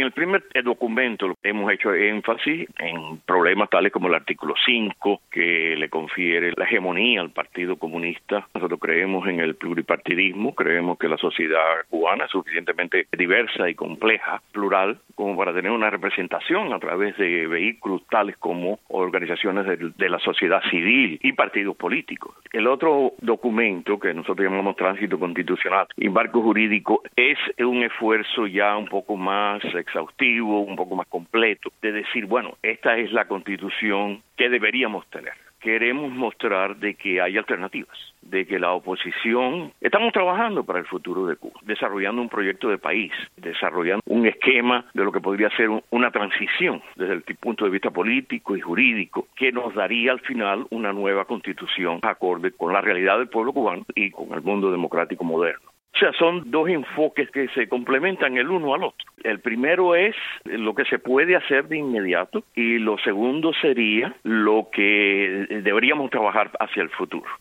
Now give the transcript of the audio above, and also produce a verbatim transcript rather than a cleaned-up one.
En el primer documento hemos hecho énfasis en problemas tales como el artículo cinco, que le confiere la hegemonía al Partido Comunista. Nosotros creemos en el pluripartidismo, creemos que la sociedad cubana es suficientemente diversa y compleja, plural, como para tener una representación a través de vehículos tales como organizaciones de, de la sociedad civil y partidos políticos. El otro documento que nosotros llamamos Tránsito Constitucional y Marco Jurídico es un esfuerzo ya un poco más exhaustivo, un poco más completo, de decir, bueno, esta es la Constitución que deberíamos tener. Queremos mostrar de que hay alternativas, de que la oposición, estamos trabajando para el futuro de Cuba, desarrollando un proyecto de país, desarrollando un esquema de lo que podría ser una transición desde el punto de vista político y jurídico, que nos daría al final una nueva constitución acorde con la realidad del pueblo cubano y con el mundo democrático moderno. O sea, son dos enfoques que se complementan el uno al otro. El primero es lo que se puede hacer de inmediato y lo segundo sería lo que deberíamos trabajar hacia el futuro.